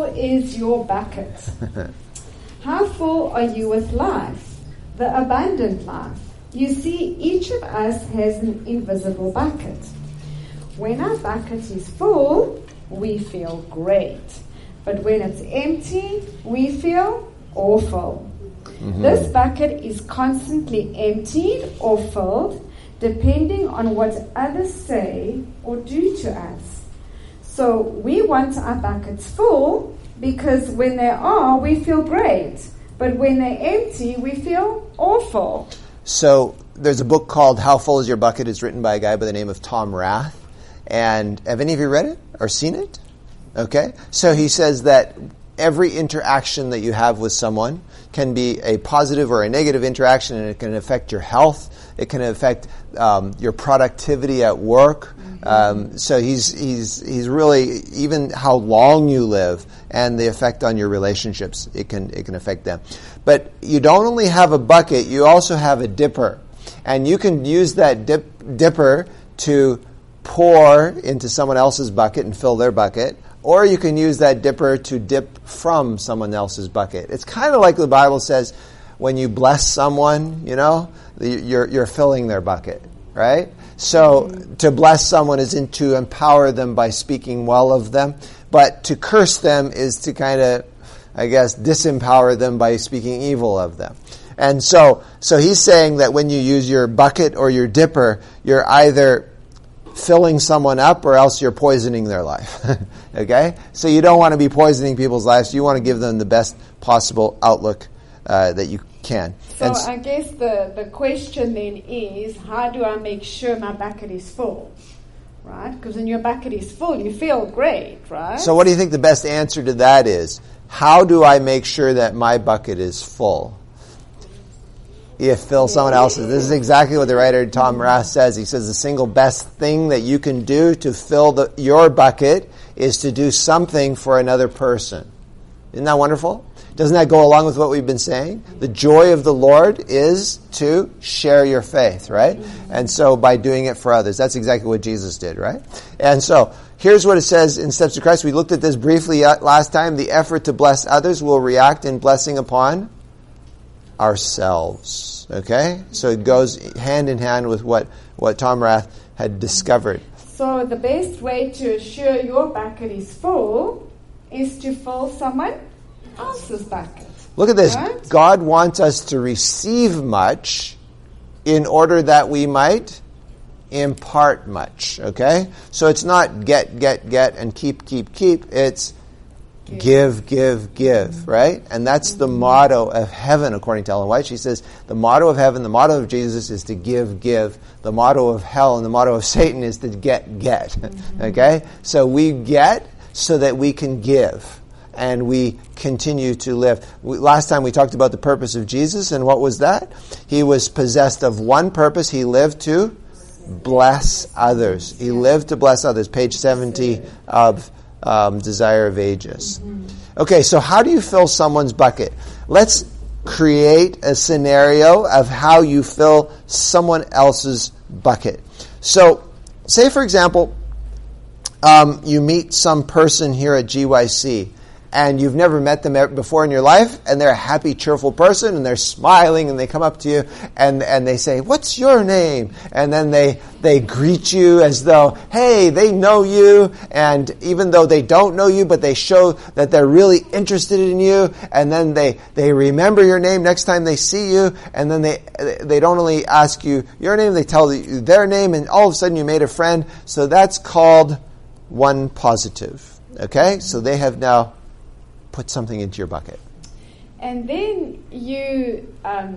is your bucket? How full are you with life, the abundant life? You see, each of us has an invisible bucket. When our bucket is full, we feel great. But when it's empty, we feel awful. Mm-hmm. This bucket is constantly emptied or filled, depending on what others say or do to us. So we want our buckets full because when they are, we feel great. But when they're empty, we feel awful. So there's a book called How Full Is Your Bucket? It's written by a guy by the name of Tom Rath. And have any of you read it or seen it? Okay. So he says that every interaction that you have with someone can be a positive or a negative interaction, and it can affect your health. It can affect your productivity at work. So he's really, even how long you live and the effect on your relationships, it can affect them. But you don't only have a bucket, you also have a dipper. And you can use that dipper to pour into someone else's bucket and fill their bucket, or you can use that dipper to dip from someone else's bucket. It's kind of like the Bible says, when you bless someone, you're filling their bucket, right? So to bless someone isn't to empower them by speaking well of them, but to curse them is to kind of, disempower them by speaking evil of them. And so he's saying that when you use your bucket or your dipper, you're either filling someone up or else you're poisoning their life. Okay? So you don't want to be poisoning people's lives. You want to give them the best possible outlook that you can. So I guess the question then is, how do I make sure my bucket is full? Right? Because when your bucket is full, you feel great, right? So what do you think the best answer to that is? How do I make sure that my bucket is full? You fill someone else's. This is exactly what the writer Tom Rath says. He says the single best thing that you can do to fill your bucket is to do something for another person. Isn't that wonderful? Doesn't that go along with what we've been saying? The joy of the Lord is to share your faith, right? And so by doing it for others, that's exactly what Jesus did, right? And so here's what it says in Steps to Christ. We looked at this briefly last time. The effort to bless others will react in blessing upon ourselves. Okay? So it goes hand in hand with what Tom Rath had discovered. So the best way to assure your bucket is full is to fill someone else's bucket. Look at this. Right? God wants us to receive much in order that we might impart much. Okay? So it's not get, and keep. It's give, right? And that's the motto of heaven, according to Ellen White. She says, the motto of heaven, the motto of Jesus is to give. The motto of hell and the motto of Satan is to get. Okay? So we get so that we can give. And we continue to live. Last time we talked about the purpose of Jesus, and what was that? He was possessed of one purpose. He lived to bless others. He lived to bless others. Page 70 of Desire of Ages. Okay, so how do you fill someone's bucket? Let's create a scenario of how you fill someone else's bucket. So, say for example, you meet some person here at GYC, and you've never met them before in your life, and they're a happy, cheerful person, and they're smiling, and they come up to you, and they say, "What's your name?" And then they greet you as though, hey, they know you, and even though they don't know you, but they show that they're really interested in you, and then they remember your name next time they see you, and then they don't only ask you your name, they tell you their name, and all of a sudden you made a friend. So that's called one positive. Okay? So they have now put something into your bucket. And then you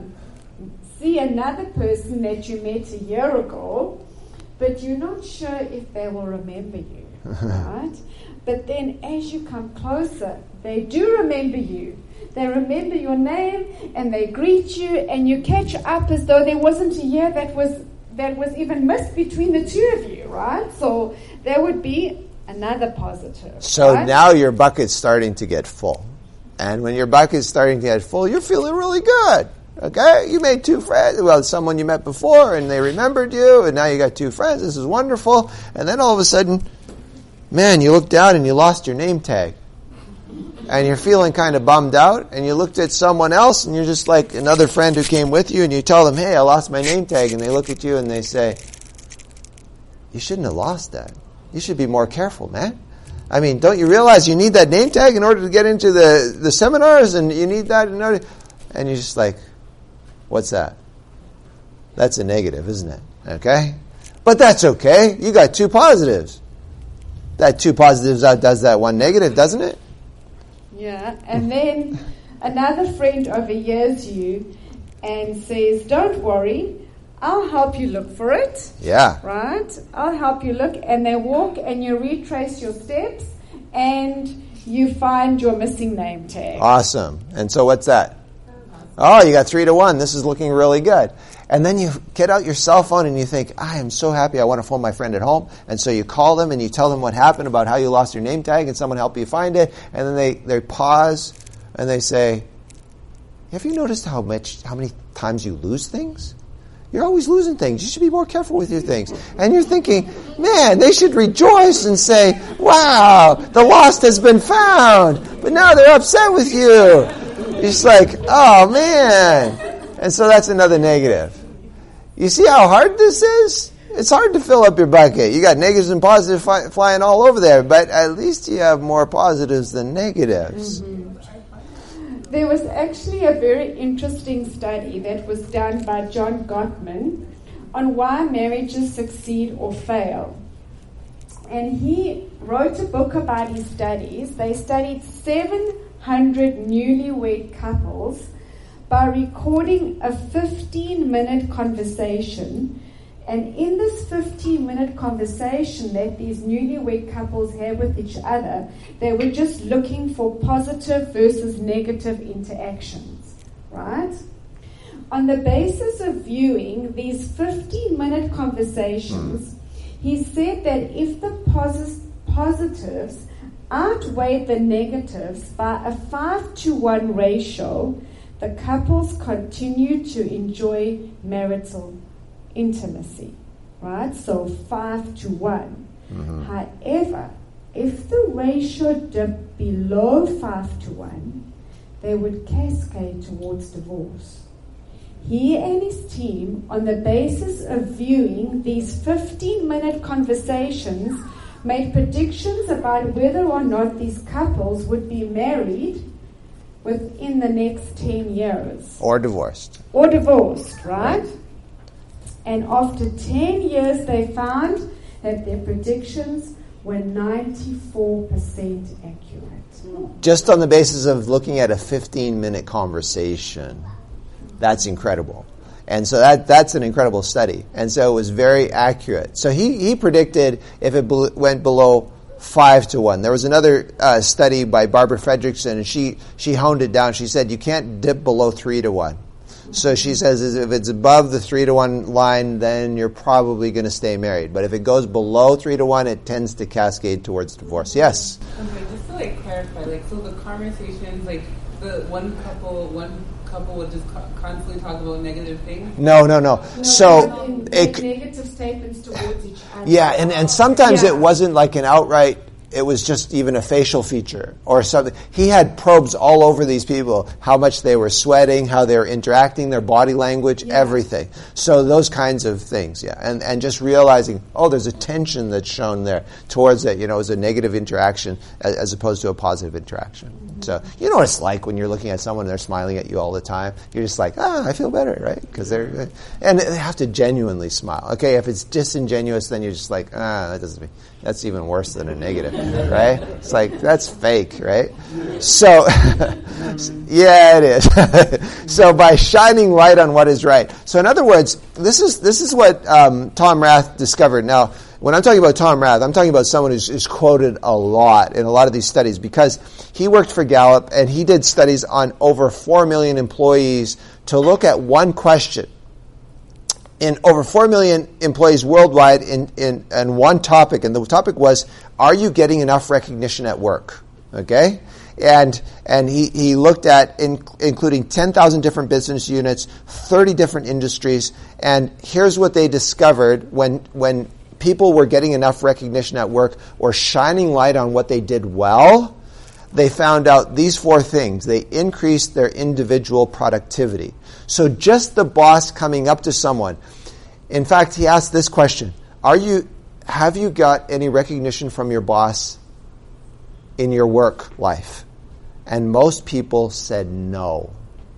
see another person that you met a year ago, but you're not sure if they will remember you, right? But then as you come closer, they do remember you. They remember your name, and they greet you, and you catch up as though there wasn't a year that was even missed between the two of you, right? So that would be another positive. So right? Now your bucket's starting to get full. And when your bucket's starting to get full, you're feeling really good. Okay? You made two friends. Well, someone you met before, and they remembered you, and now you got two friends. This is wonderful. And then all of a sudden, man, you look down and you lost your name tag. and you're feeling kind of bummed out, and you looked at someone else, and you're just like another friend who came with you, and you tell them, hey, I lost my name tag, and they look at you and they say, you shouldn't have lost that. You should be more careful, man. I mean, don't you realize you need that name tag in order to get into the seminars, and you need that in order, and you're just like, what's that? That's a negative, isn't it? Okay? But that's okay. You got 2 positives. That 2 positives outdoes that 1 negative, doesn't it? Yeah, and then another friend overhears you and says, don't worry, I'll help you look for it. Yeah. Right? I'll help you look. And they walk and you retrace your steps and you find your missing name tag. Awesome. And so what's that? Oh, you got 3-1. This is looking really good. And then you get out your cell phone and you think, I am so happy, I want to phone my friend at home. And so you call them and you tell them what happened about how you lost your name tag and someone helped you find it. And then they pause and they say, have you noticed how many times you lose things? You're always losing things. You should be more careful with your things. And you're thinking, man, they should rejoice and say, wow, the lost has been found. But now they're upset with you. It's like, oh, man. And so that's another negative. You see how hard this is? It's hard to fill up your bucket. You got negatives and positives flying all over there, but at least you have more positives than negatives. Mm-hmm. There was actually a very interesting study that was done by John Gottman on why marriages succeed or fail. And he wrote a book about his studies. They studied 700 newlywed couples by recording a 15-minute conversation. And in this 15-minute conversation that these newlywed couples had with each other, they were just looking for positive versus negative interactions, right? On the basis of viewing these 15-minute conversations, he said that if the positives outweighed the negatives by a 5-to-1 ratio, the couples continued to enjoy marital intimacy, right? So 5-to-1. Mm-hmm. However, if the ratio dipped below 5-to-1, they would cascade towards divorce. He and his team, on the basis of viewing these 15-minute conversations, made predictions about whether or not these couples would be married within the next 10 years. Or divorced. Or divorced, right? And after 10 years, they found that their predictions were 94% accurate. Just on the basis of looking at a 15-minute conversation. That's incredible. And so that's an incredible study. And so it was very accurate. So he predicted if it went below 5-to-1. There was another study by Barbara Fredrickson, and she honed it down. She said you can't dip below 3-to-1. So she says if it's above the 3-to-1 line, then you're probably going to stay married. But if it goes below 3-to-1, it tends to cascade towards divorce. Yes? Okay, just to clarify, so the conversations, the one couple would just constantly talk about negative things? No. So negative statements towards each other. Yeah, and sometimes it wasn't like an outright, it was just even a facial feature or something. He had probes all over these people, how much they were sweating, how they were interacting, their body language, everything. So those kinds of things, and just realizing, there's a tension that's shown there towards it, as a negative interaction as opposed to a positive interaction. Mm-hmm. So you know what it's like when you're looking at someone and they're smiling at you all the time. You're just like, I feel better, right? Because and they have to genuinely smile. Okay, if it's disingenuous, then you're just like, that's even worse than a negative. Right? It's like, that's fake, right? So, yeah, it is. So by shining light on what is right. So in other words, this is what Tom Rath discovered. Now, when I'm talking about Tom Rath, I'm talking about someone who's quoted a lot in a lot of these studies because he worked for Gallup and he did studies on over 4 million employees to look at one question. In over 4 million employees worldwide in one topic, and the topic was, are you getting enough recognition at work? Okay? And he looked at including 10,000 different business units, 30 different industries, and here's what they discovered when people were getting enough recognition at work or shining light on what they did well. they found out these 4 things. They increased their individual productivity. So just the boss coming up to someone. In fact, he asked this question: have you got any recognition from your boss in your work life? And most people said no.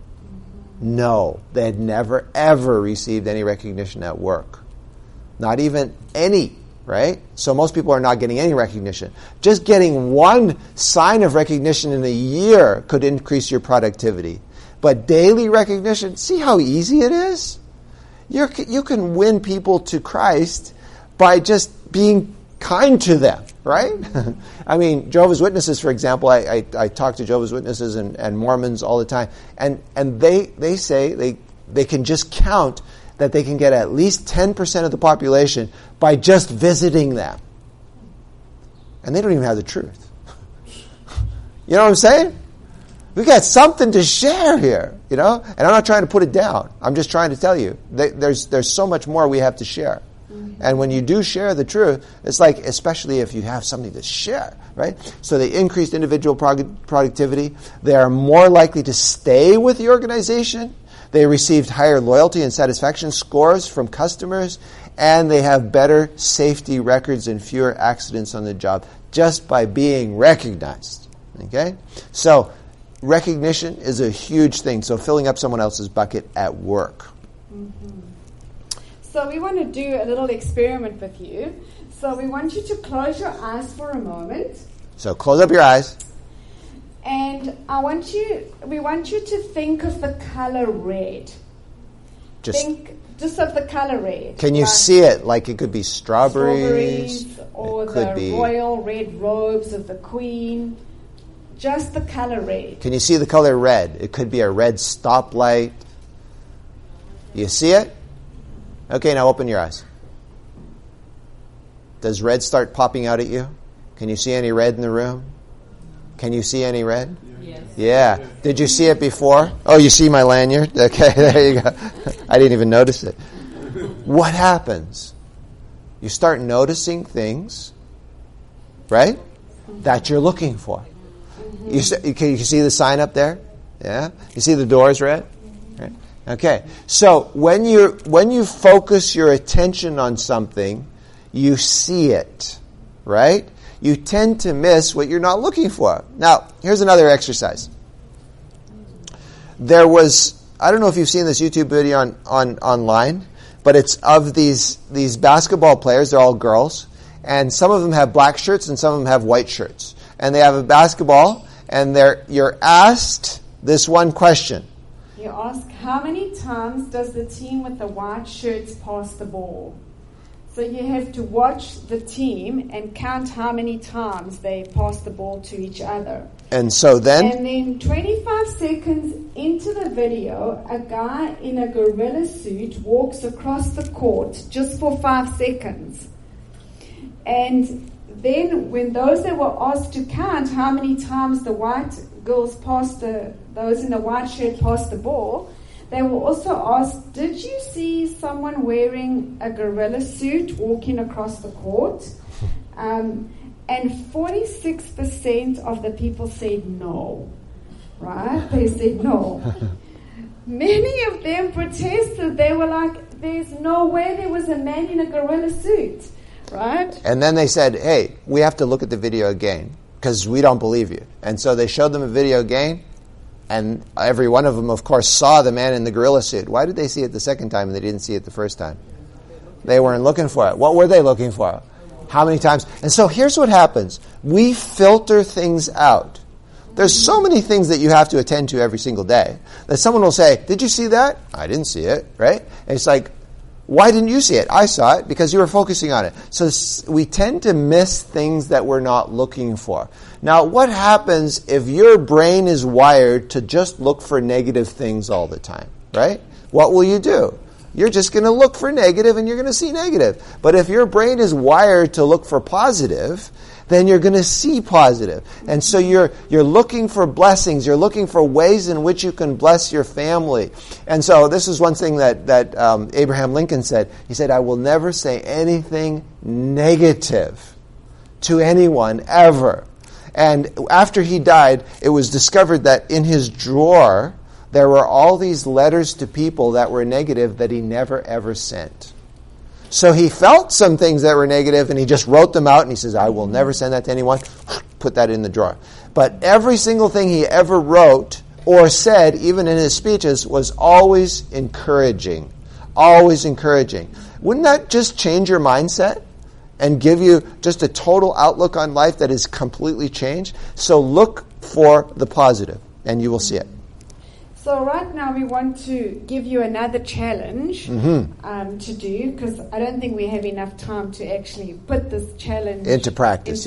No. They had never, ever received any recognition at work. Not even any, right? So most people are not getting any recognition. Just getting one sign of recognition in a year could increase your productivity. But daily recognition, see how easy it is? You can win people to Christ by just being kind to them, right? I mean, Jehovah's Witnesses, for example, I talk to Jehovah's Witnesses and Mormons all the time, and they say they can just count that they can get at least 10% of the population by just visiting them. And they don't even have the truth. You know what I'm saying? We got something to share here, you know? And I'm not trying to put it down. I'm just trying to tell you, there's so much more we have to share. And when you do share the truth, it's like, especially if you have something to share, right? So they increased individual productivity. They are more likely to stay with the organization. They received higher loyalty and satisfaction scores from customers. And they have better safety records and fewer accidents on the job just by being recognized. Okay? So recognition is a huge thing. So filling up someone else's bucket at work. Mm-hmm. So we want to do a little experiment with you. So we want you to close your eyes for a moment. So close up your eyes. And we want you to think of the color red. Think just of the color red. Can you see it? Like it could be strawberries or the royal red robes of the queen. Just the color red. Can you see the color red? It could be a red stoplight. You see it? Okay, now open your eyes. Does red start popping out at you? Can you see any red in the room? Can you see any red? Yes. Yeah. Did you see it before? Oh, you see my lanyard? Okay, there you go. I didn't even notice it. What happens? You start noticing things, right, that you're looking for. Can you see the sign up there? Yeah? You see the doors red? Right. Okay. So when you focus your attention on something, you see it, right? You tend to miss what you're not looking for. Now, here's another exercise. I don't know if you've seen this YouTube video online, but it's of these basketball players. They're all girls, and some of them have black shirts and some of them have white shirts. And they have a basketball, and you're asked this one question. You ask, how many times does the team with the white shirts pass the ball? So you have to watch the team and count how many times they pass the ball to each other. And so then? And then 25 seconds into the video, a guy in a gorilla suit walks across the court just for 5 seconds. And then when those that were asked to count how many times the white girls those in the white shirt passed the ball, they were also asked, did you see someone wearing a gorilla suit walking across the court? And 46% of the people said no, right? They said no. Many of them protested. They were like, there's no way there was a man in a gorilla suit, right? And then they said, hey, we have to look at the video again because we don't believe you. And so they showed them a video again. And every one of them, of course, saw the man in the gorilla suit. Why did they see it the second time and they didn't see it the first time? They weren't looking for it. What were they looking for? How many times? And so here's what happens. We filter things out. There's so many things that you have to attend to every single day that someone will say, did you see that? I didn't see it, right? And it's like, why didn't you see it? I saw it because you were focusing on it. So we tend to miss things that we're not looking for. Now, what happens if your brain is wired to just look for negative things all the time, right? What will you do? You're just going to look for negative and you're going to see negative. But if your brain is wired to look for positive, then you're going to see positive. And so you're looking for blessings. You're looking for ways in which you can bless your family. And so this is one thing that Abraham Lincoln said. He said, I will never say anything negative to anyone ever. And after he died, it was discovered that in his drawer, there were all these letters to people that were negative that he never ever sent. So he felt some things that were negative and he just wrote them out and he says, I will never send that to anyone. Put that in the drawer. But every single thing he ever wrote or said, even in his speeches, was always encouraging. Always encouraging. Wouldn't that just change your mindset and give you just a total outlook on life that is completely changed? So look for the positive and you will see it. So right now we want to give you another challenge to do, because I don't think we have enough time to actually put this challenge into practice.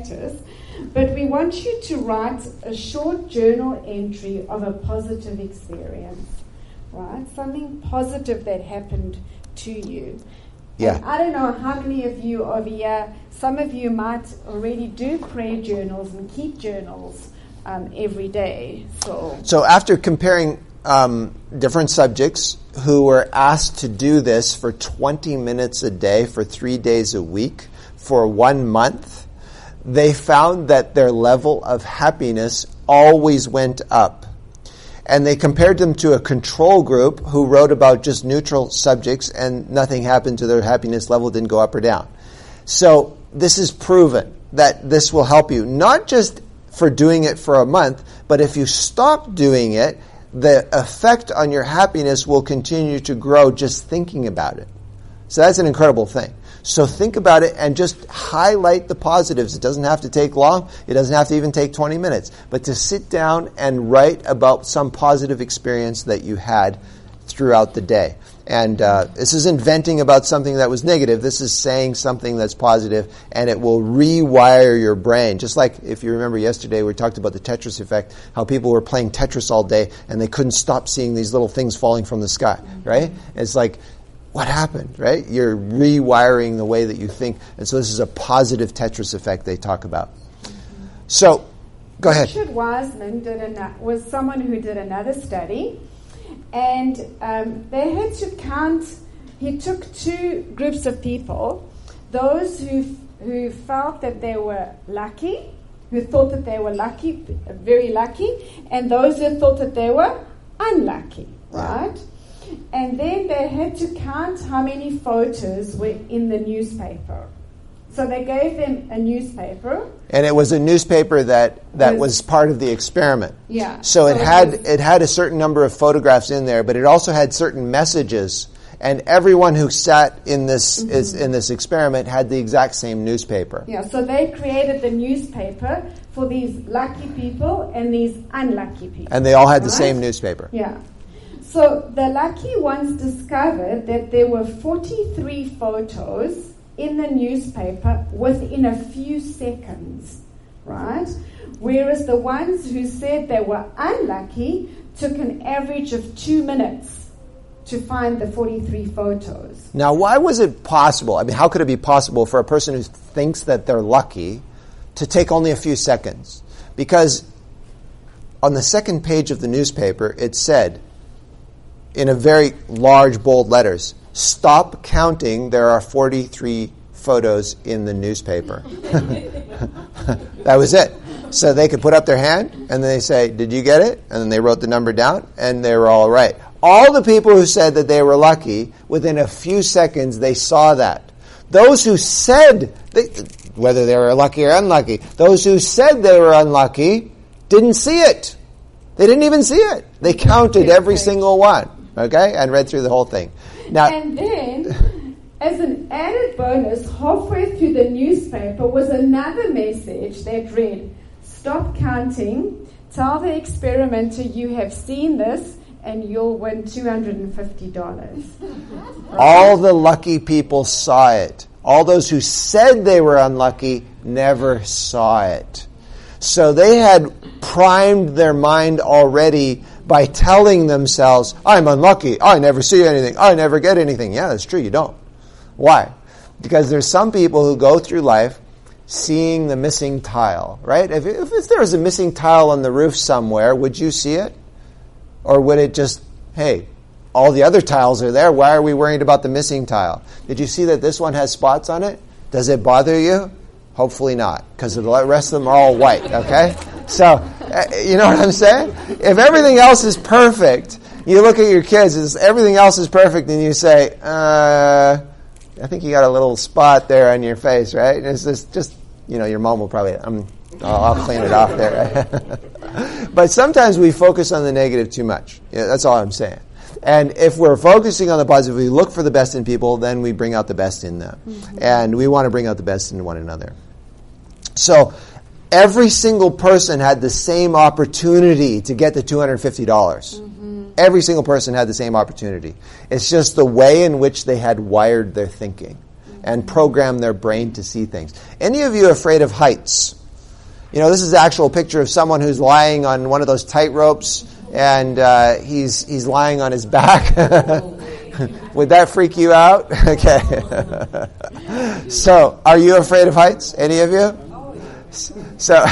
But we want you to write a short journal entry of a positive experience, right? Something positive that happened to you. Yeah. And I don't know how many of you over here, some of you might already do prayer journals and keep journals every day. So after comparing different subjects who were asked to do this for 20 minutes a day for 3 days a week for 1 month, they found that their level of happiness always went up. And they compared them to a control group who wrote about just neutral subjects and nothing happened to their happiness level, didn't go up or down. So this is proven that this will help you, not just for doing it for a month, but if you stop doing it, the effect on your happiness will continue to grow just thinking about it. So that's an incredible thing. So think about it and just highlight the positives. It doesn't have to take long. It doesn't have to even take 20 minutes. But to sit down and write about some positive experience that you had throughout the day. And this isn't venting about something that was negative. This is saying something that's positive, and it will rewire your brain. Just like, if you remember yesterday, we talked about the Tetris effect, how people were playing Tetris all day, and they couldn't stop seeing these little things falling from the sky, right? It's like, what happened, right? You're rewiring the way that you think. And so this is a positive Tetris effect they talk about. So, go ahead. Richard Wiseman was someone who did another study. And they had to count, he took two groups of people, those who felt that they were lucky, who thought that they were lucky, very lucky, and those who thought that they were unlucky, right? And then they had to count how many photos were in the newspaper. So they gave them a newspaper. And it was a newspaper that was part of the experiment. Yeah. So it had a certain number of photographs in there, but it also had certain messages. And everyone who sat in this in this experiment had the exact same newspaper. Yeah. So they created the newspaper for these lucky people and these unlucky people. And they all had the same newspaper. Yeah. So the lucky ones discovered that there were 43 photos in the newspaper within a few seconds, right? Whereas the ones who said they were unlucky took an average of 2 minutes to find the 43 photos. Now, why was it possible? I mean, how could it be possible for a person who thinks that they're lucky to take only a few seconds? Because on the second page of the newspaper, it said, in a very large, bold letters, "Stop counting, there are 43 photos in the newspaper." That was it. So they could put up their hand, and they say, "Did you get it?" And then they wrote the number down, and they were all right. All the people who said that they were lucky, within a few seconds, they saw that. Those who said, whether they were lucky or unlucky, those who said they were unlucky didn't see it. They didn't even see it. They counted every single one, okay, and read through the whole thing. Now, and then, as an added bonus, halfway through the newspaper was another message that read, "Stop counting, tell the experimenter you have seen this, and you'll win $250. All the lucky people saw it. All those who said they were unlucky never saw it. So they had primed their mind already by telling themselves, "I'm unlucky, I never see anything, I never get anything." Yeah, that's true, you don't. Why? Because there's some people who go through life seeing the missing tile, right? If there was a missing tile on the roof somewhere, would you see it? Or would it just, hey, all the other tiles are there, why are we worried about the missing tile? Did you see that this one has spots on it? Does it bother you? Hopefully not, because the rest of them are all white, okay? So, you know what I'm saying? If everything else is perfect, you look at your kids, everything else is perfect, and you say, I think you got a little spot there on your face, right? And it's just your mom will probably, I'll clean it off there. Right? But sometimes we focus on the negative too much. That's all I'm saying. And if we're focusing on the positive, we look for the best in people, then we bring out the best in them. Mm-hmm. And we want to bring out the best in one another. So every single person had the same opportunity to get the $250. Mm-hmm. Every single person had the same opportunity. It's just the way in which they had wired their thinking and programmed their brain to see things. Any of you afraid of heights? This is an actual picture of someone who's lying on one of those tight ropes, and he's lying on his back. Would that freak you out? Okay. So, are you afraid of heights? Any of you? So,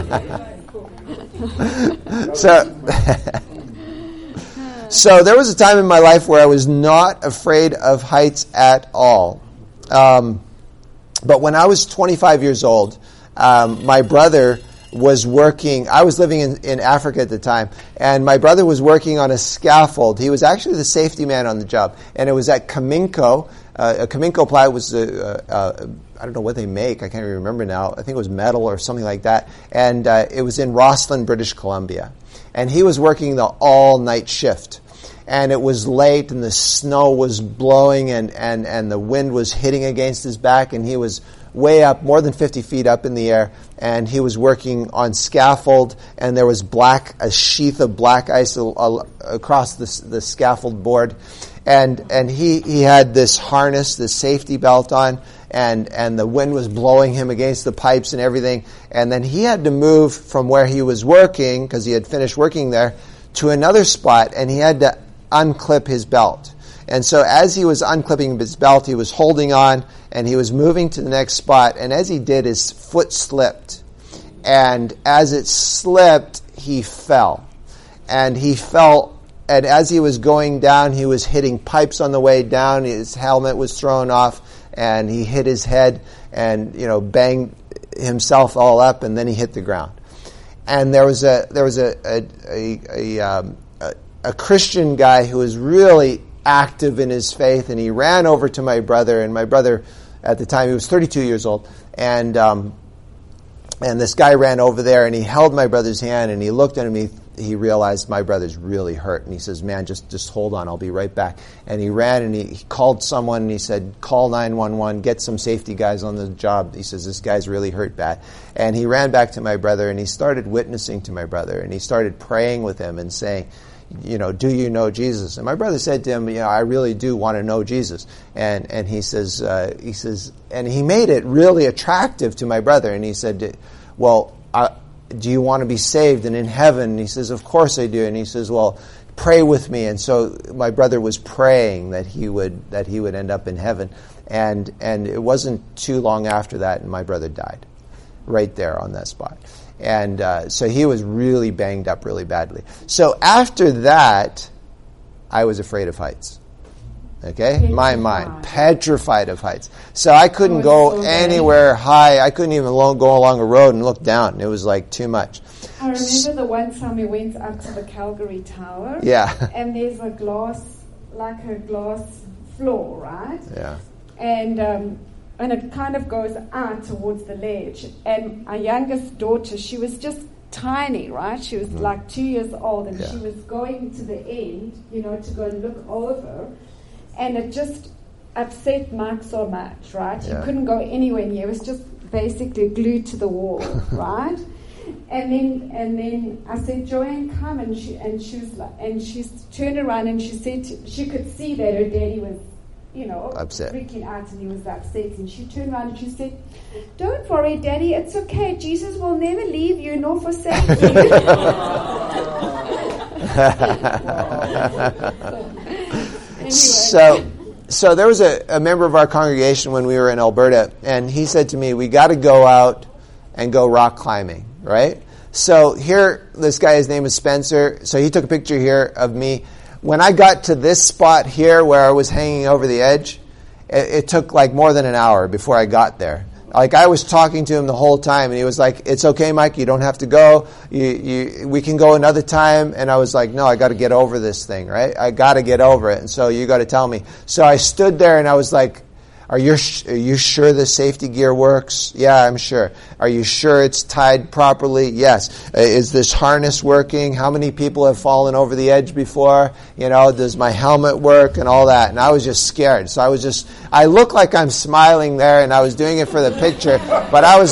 so there was a time in my life where I was not afraid of heights at all. But when I was 25 years old, my brother was working. I was living in Africa at the time, and my brother was working on a scaffold. He was actually the safety man on the job, and it was at Kaminko. A Kaminko ply was I don't know what they make. I can't even remember now. I think it was metal or something like that, and it was in Rosslyn, British Columbia. And he was working the all-night shift. And it was late, and the snow was blowing, and the wind was hitting against his back, and he was way up, more than 50 feet up in the air, and he was working on scaffold, and there was a sheath of black ice across the scaffold board, and he had this harness, this safety belt on, and the wind was blowing him against the pipes and everything, and then he had to move from where he was working, because he had finished working there, to another spot, and he had to unclip his belt. And so as he was unclipping his belt, he was holding on, and he was moving to the next spot, and as he did, his foot slipped. And as it slipped, he fell. And as he was going down, he was hitting pipes on the way down, his helmet was thrown off, and he hit his head and, banged himself all up, and then he hit the ground. And there was a Christian guy who was really active in his faith, and he ran over to my brother, and my brother at the time, he was 32 years old, and this guy ran over there, and he held my brother's hand, and he looked at him, he realized my brother's really hurt, and he says, man, just hold on, I'll be right back. And he ran, and he called someone, and he said, call 911, get some safety guys on the job. He says, this guy's really hurt bad. And he ran back to my brother, and he started witnessing to my brother, and he started praying with him and saying, do you know Jesus? And my brother said to him, I really do want to know Jesus. And he says, and he made it really attractive to my brother. And he said, well, do you want to be saved and in heaven? And he says, of course I do. And he says, well, pray with me. And so my brother was praying that he would end up in heaven. And it wasn't too long after that, and my brother died right there on that spot. And so he was really banged up really badly. So after that, I was afraid of heights. Okay? My mind. Petrified of heights. So I couldn't go anywhere high. I couldn't even go along a road and look down. It was like too much. I remember the one time we went up to the Calgary Tower. Yeah. And there's a glass floor, right? Yeah. And it kind of goes out towards the ledge. And our youngest daughter, she was just tiny, right? She was like 2 years old, and she was going to the end, to go and look over. And it just upset Mike so much, right? He couldn't go anywhere near. It was just basically glued to the wall, right? And then I said, Joanne, come. And she turned around, and she said she could see that her daddy was, upset, freaking out, and he was upset. And she turned around and she said, don't worry, Daddy, it's okay. Jesus will never leave you nor forsake you. So there was a member of our congregation when we were in Alberta, and he said to me, we got to go out and go rock climbing, right? So here, this guy, his name is Spencer, so he took a picture here of me. When I got to this spot here where I was hanging over the edge, it took like more than an hour before I got there. Like, I was talking to him the whole time, and he was like, "It's okay, Mike, you don't have to go. We can go another time." And I was like, "No, I got to get over this thing, right? I got to get over it, and so you got to tell me." So I stood there, and I was like, Are you sure the safety gear works? Yeah, I'm sure. Are you sure it's tied properly? Yes. Is this harness working? How many people have fallen over the edge before? Does my helmet work and all that? And I was just scared. So I look like I'm smiling there, and I was doing it for the picture, but I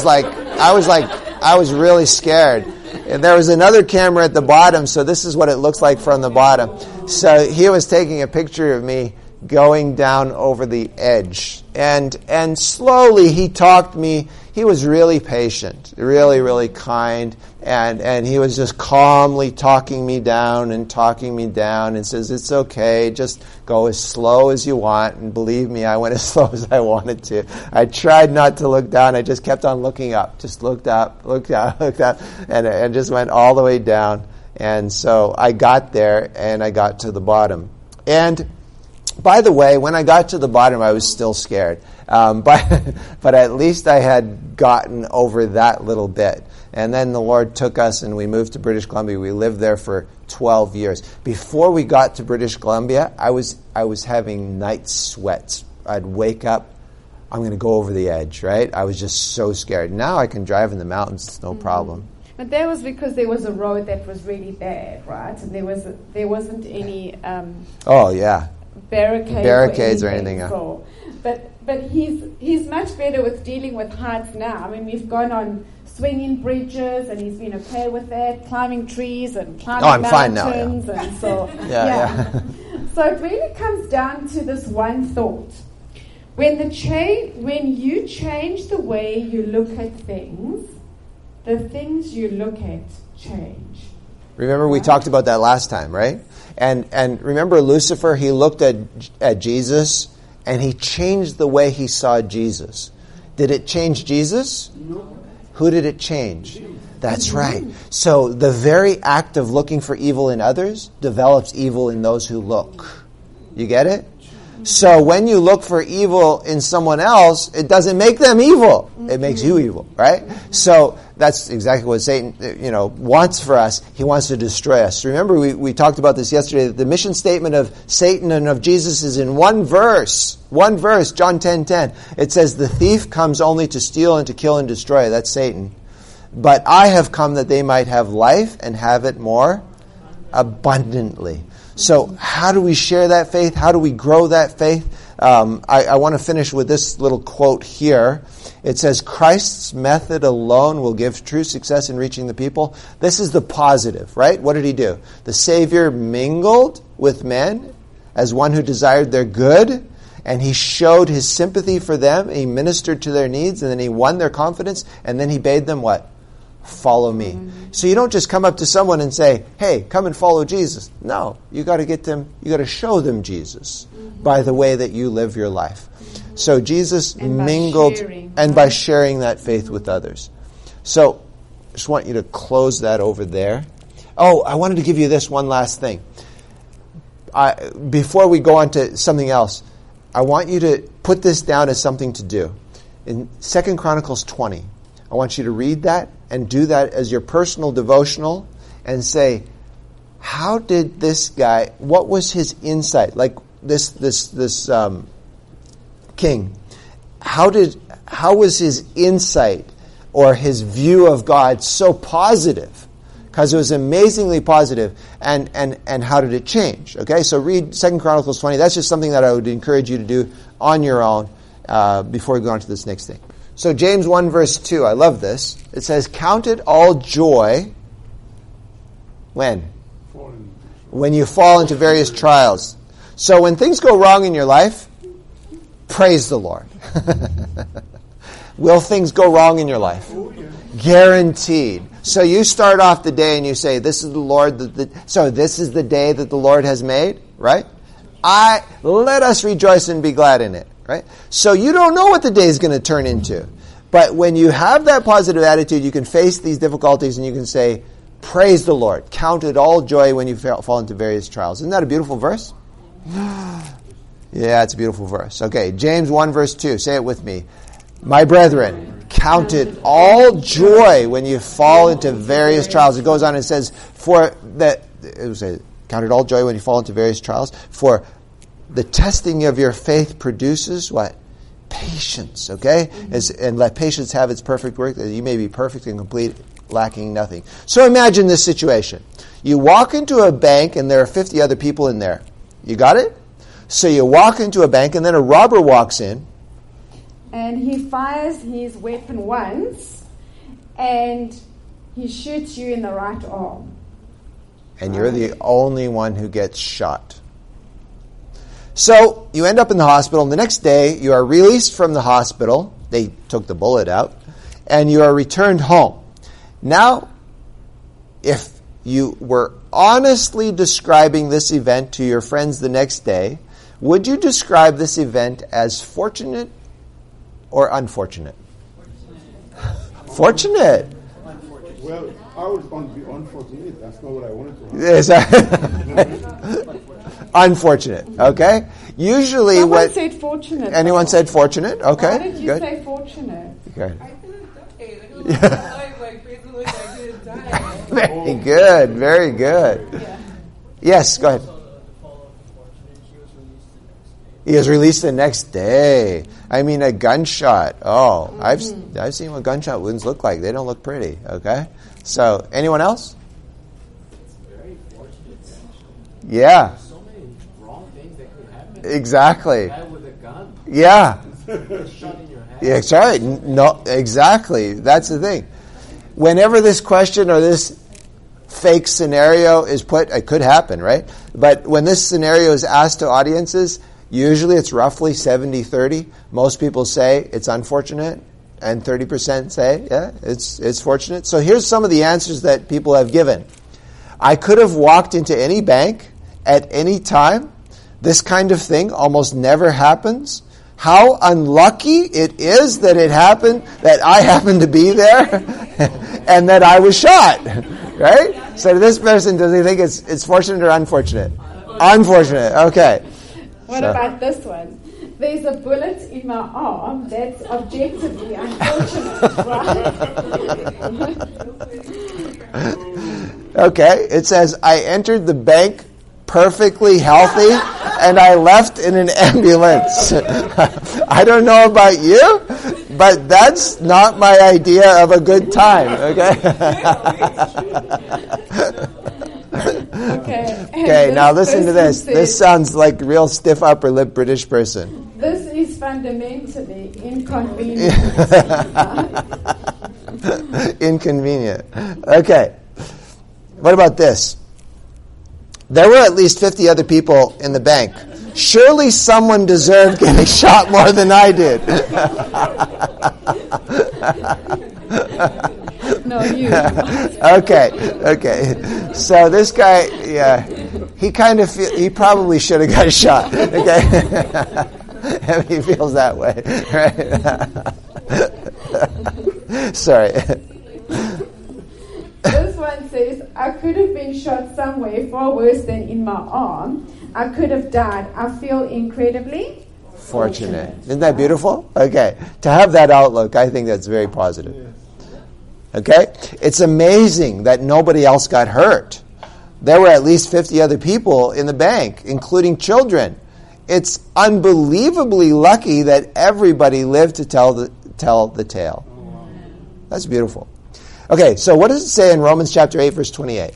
was really scared. And there was another camera at the bottom, so this is what it looks like from the bottom. So he was taking a picture of me going down over the edge. And slowly he talked me. He was really patient, really, really kind, and he was just calmly talking me down and says, "It's okay, just go as slow as you want." And believe me, I went as slow as I wanted to. I tried not to look down. I just kept on looking up. Just looked up, and just went all the way down. And so I got there, and I got to the bottom. And by the way, when I got to the bottom, I was still scared. But at least I had gotten over that little bit. And then the Lord took us, and we moved to British Columbia. We lived there for 12 years. Before we got to British Columbia, I was having night sweats. I'd wake up, I'm going to go over the edge, right? I was just so scared. Now I can drive in the mountains, it's no problem. But that was because there was a road that was really bad, right? And there wasn't any barricades or anything. So, but he's much better with dealing with heights now. I mean, we've gone on swinging bridges, and he's been okay with that, climbing trees and climbing mountains. Fine now, and so So it really comes down to this one thought: when you change the way you look at things, the things you look at change. Remember, we talked about that last time, right? And remember Lucifer, he looked at Jesus, and he changed the way he saw Jesus. Did it change Jesus? No. Who did it change? That's right. So the very act of looking for evil in others develops evil in those who look. You get it? So when you look for evil in someone else, it doesn't make them evil. It makes you evil, right? So that's exactly what Satan, wants for us. He wants to destroy us. Remember, we talked about this yesterday. The mission statement of Satan and of Jesus is in one verse. One verse, John 10:10. It says, "The thief comes only to steal and to kill and destroy." That's Satan. "But I have come that they might have life and have it more abundantly." So how do we share that faith? How do we grow that faith? I want to finish with this little quote here. It says, "Christ's method alone will give true success in reaching the people." This is the positive, right? What did he do? The Savior mingled with men as one who desired their good, and he showed his sympathy for them. He ministered to their needs, and then he won their confidence, and then he bade them what? Follow me. So you don't just come up to someone and say, "Hey, come and follow Jesus." No, you got to show them Jesus by the way that you live your life. So Jesus mingled by sharing that faith with others. So I just want you to close that over there. Oh, I wanted to give you this one last thing. Before we go on to something else, I want you to put this down as something to do. In 2 Chronicles 20, I want you to read that and do that as your personal devotional and say, how did this guy, what was his insight? Like this king, how was his insight or his view of God so positive? Because it was amazingly positive, and how did it change? Okay, so read 2 Chronicles 20. That's just something that I would encourage you to do on your own before we go on to this next thing. So James 1 verse 2, I love this. It says, "Count it all joy." When? When you fall into various trials. So when things go wrong in your life, praise the Lord. Will things go wrong in your life? Guaranteed. So you start off the day and you say, "This is the Lord." So this is the day that the Lord has made, right? Let us rejoice and be glad in it, right? So you don't know what the day is going to turn into. But when you have that positive attitude, you can face these difficulties and you can say, "Praise the Lord. Count it all joy when you fall into various trials." Isn't that a beautiful verse? Yeah, it's a beautiful verse. Okay, James 1 verse 2. Say it with me. "My brethren, count it all joy when you fall into various trials. It goes on and says, count it all joy when you fall into various trials, for the testing of your faith produces what? Patience, okay? And let patience have its perfect work, that you may be perfect and complete, lacking nothing. So imagine this situation. You walk into a bank and there are 50 other people in there. You got it? So you walk into a bank and then a robber walks in. And he fires his weapon once and he shoots you in the right arm. And you're the only one who gets shot. So you end up in the hospital, and the next day you are released from the hospital. They took the bullet out. And you are returned home. Now, if you were honestly describing this event to your friends the next day, would you describe this event as fortunate or unfortunate? Fortunate. Well, I would want to be unfortunate. That's not what I wanted to have. Unfortunate, okay? Usually Someone said fortunate. Anyone said fortunate? Okay. Why did you say fortunate? Good. I couldn't die. Like, basically, I couldn't die. Very good, very good. Yeah. Yes, go ahead. He was released the next day. I mean, a gunshot. Oh, I've seen what gunshot wounds look like. They don't look pretty, okay? So, anyone else? It's very fortunate. Yeah. There's so many wrong things that could happen. Exactly. A guy with a gun. Yeah. Shot in your head. Yeah, that's right. No, exactly. That's the thing. Whenever this question or this fake scenario is put, it could happen, right? But when this scenario is asked to audiences, usually it's roughly 70-30. Most people say it's unfortunate, and 30% say, yeah, it's fortunate. So here's some of the answers that people have given. I could have walked into any bank at any time. This kind of thing almost never happens. How unlucky it is that it happened, that I happened to be there, and that I was shot, right? So this person, does he think it's fortunate or unfortunate? Unfortunate, okay. What about this one? There's a bullet in my arm that's objectively unfortunate, right? Okay, it says, I entered the bank perfectly healthy, and I left in an ambulance. I don't know about you, but that's not my idea of a good time, okay? Okay, now listen to this. This sounds like a real stiff upper lip British person. This is fundamentally inconvenient. Inconvenient. Okay. What about this? There were at least 50 other people in the bank. Surely someone deserved getting shot more than I did. No, you. Okay. So this guy, yeah, he probably should have got shot. Okay, he feels that way, right? Sorry. This one says, I could have been shot somewhere far worse than in my arm. I could have died. I feel incredibly fortunate. Isn't that beautiful? Okay. To have that outlook, I think that's very positive. Okay? It's amazing that nobody else got hurt. There were at least 50 other people in the bank, including children. It's unbelievably lucky that everybody lived to tell the tale. That's beautiful. Okay, so what does it say in Romans chapter 8, verse 28?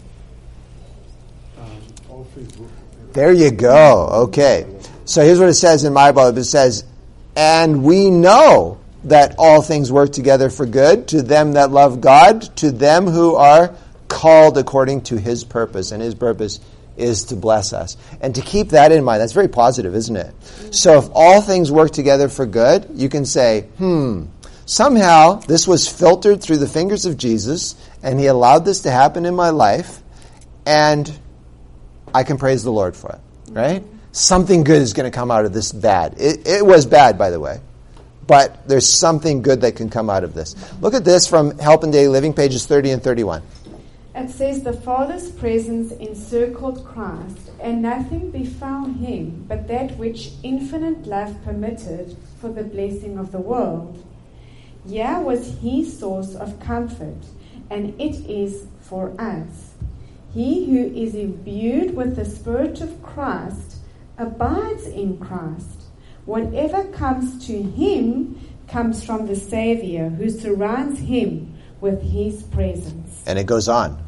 There you go. Okay. So here's what it says in my Bible. It says, and we know that all things work together for good to them that love God, to them who are called according to His purpose. And His purpose is to bless us. And to keep that in mind, that's very positive, isn't it? So if all things work together for good, you can say, somehow this was filtered through the fingers of Jesus, and He allowed this to happen in my life, and I can praise the Lord for it, right? Something good is going to come out of this bad. It was bad, by the way, but there's something good that can come out of this. Look at this from Help in Daily Living, pages 30 and 31. It says, the Father's presence encircled Christ, and nothing befell Him but that which infinite love permitted for the blessing of the world. Yah was his source of comfort, and it is for us. He who is imbued with the Spirit of Christ abides in Christ. Whatever comes to him comes from the Savior who surrounds him with his presence. And it goes on.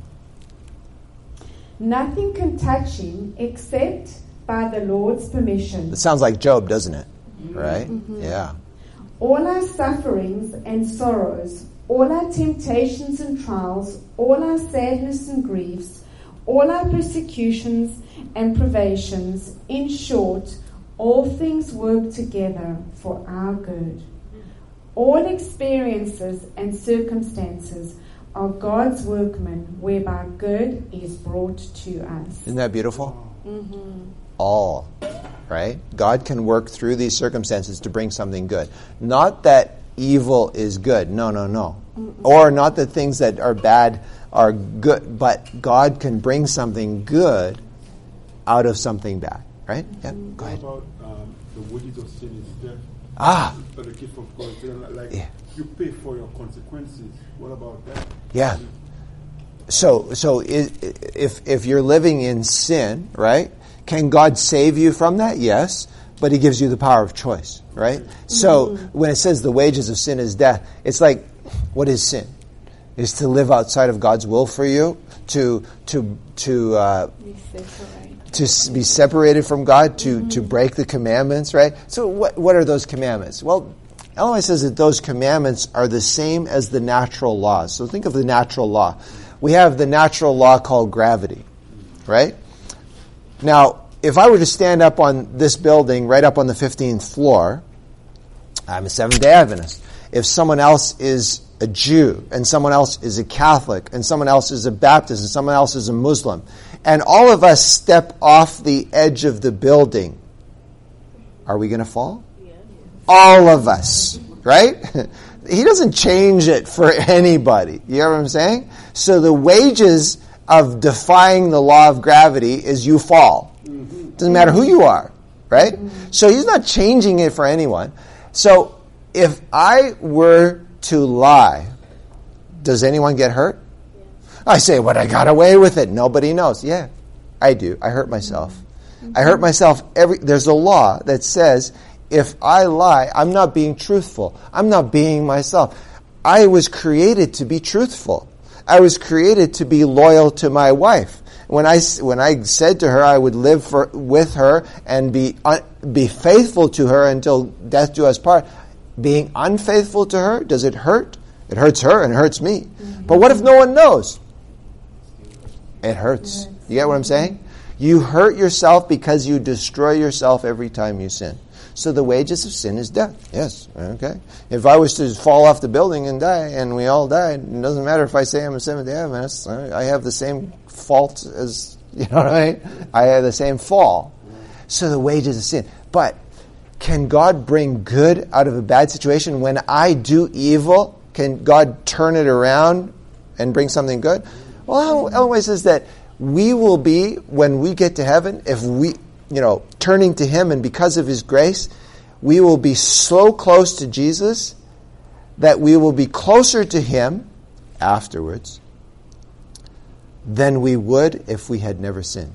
Nothing can touch him except by the Lord's permission. It sounds like Job, doesn't it? Right? Mm-hmm. Yeah. All our sufferings and sorrows, all our temptations and trials, all our sadness and griefs, all our persecutions and privations, in short, all things work together for our good. All experiences and circumstances are God's workman, whereby good is brought to us. Isn't that beautiful? Mm-hmm. All, right? God can work through these circumstances to bring something good. Not that evil is good. No. Mm-mm. Or not that things that are bad are good, but God can bring something good out of something bad, right? Yeah, go ahead. What about the wages of sin is death? But the gift of God, like you pay for your consequences. What about that? Yeah. So if you're living in sin, right? Can God save you from that? Yes, but He gives you the power of choice, right? Mm-hmm. So when it says the wages of sin is death, it's like, what is sin? Is to live outside of God's will for you, to be separated from God, to break the commandments, right? So what are those commandments? Well, Ellen White says that those commandments are the same as the natural laws. So think of the natural law. We have the natural law called gravity, right? Now, if I were to stand up on this building, right up on the 15th floor, I'm a Seventh-day Adventist. If someone else is a Jew, and someone else is a Catholic, and someone else is a Baptist, and someone else is a Muslim, and all of us step off the edge of the building, are we going to fall? Yeah. All of us, right? He doesn't change it for anybody. You know what I'm saying? So the wages of defying the law of gravity is you fall. Doesn't matter who you are, right? So He's not changing it for anyone. So if I were to lie, does anyone get hurt? Yeah. I say, I got away with it. Nobody knows. Yeah, I do. I hurt myself. Mm-hmm. I hurt myself. There's a law that says if I lie, I'm not being truthful. I'm not being myself. I was created to be truthful. I was created to be loyal to my wife. When I said to her I would live with her and be faithful to her until death do us part, being unfaithful to her, does it hurt? It hurts her and it hurts me. Mm-hmm. But what if no one knows? It hurts. You get what I'm saying? You hurt yourself because you destroy yourself every time you sin. So the wages of sin is death. Yes, okay. If I was to fall off the building and die, and we all died, it doesn't matter if I say I'm a Seventh-day Adventist. I have the same fault as, you know what I mean? I have the same fall. So the wages of sin. But can God bring good out of a bad situation? When I do evil, can God turn it around and bring something good? Well, Ellen White says that we will be, when we get to heaven, if we, turning to Him and because of His grace, we will be so close to Jesus that we will be closer to Him afterwards than we would if we had never sinned.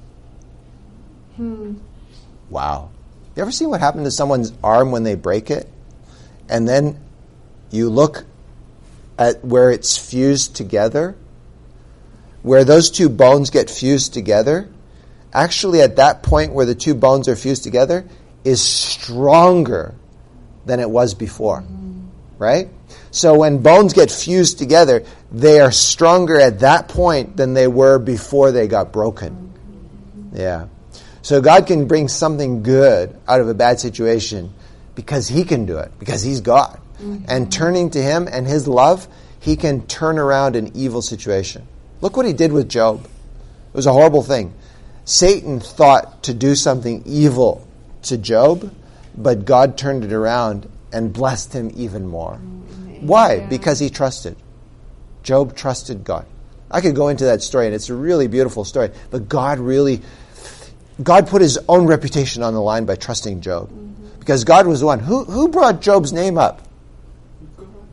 Wow. You ever seen what happened to someone's arm when they break it? And then you look at where it's fused together, where those two bones get fused together. Actually, at that point where the two bones are fused together is stronger than it was before. Right? So when bones get fused together, they are stronger at that point than they were before they got broken. Yeah. So God can bring something good out of a bad situation because He can do it, because He's God. Mm-hmm. And turning to Him and His love, He can turn around an evil situation. Look what He did with Job. It was a horrible thing. Satan thought to do something evil to Job, but God turned it around and blessed him even more. Why? Yeah. Because he trusted. Job trusted God. I could go into that story, and it's a really beautiful story, but God put His own reputation on the line by trusting Job. Mm-hmm. Because God was the one. Who brought Job's name up?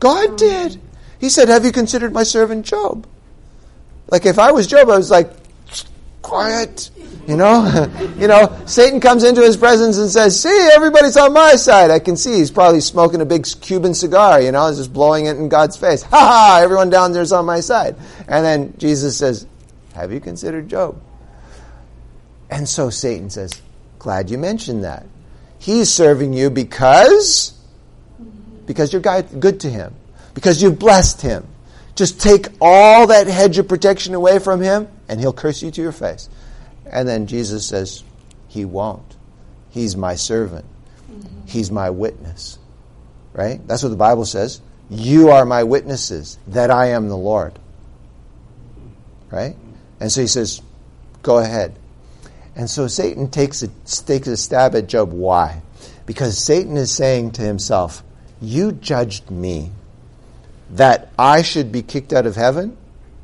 God did. He said, have you considered my servant Job? Like if I was Job, I was like, quiet. You know, Satan comes into his presence and says, see, everybody's on my side. I can see he's probably smoking a big Cuban cigar, just blowing it in God's face. Ha ha, everyone down there's on my side. And then Jesus says, have you considered Job? And so Satan says, glad you mentioned that. He's serving you because you're good to him. Because you've blessed him. Just take all that hedge of protection away from him and he'll curse you to your face. And then Jesus says, he won't. He's my servant. He's my witness. Right? That's what the Bible says. You are my witnesses that I am the Lord. Right? And so he says, go ahead. And so Satan takes a stab at Job. Why? Because Satan is saying to himself, you judged me that I should be kicked out of heaven?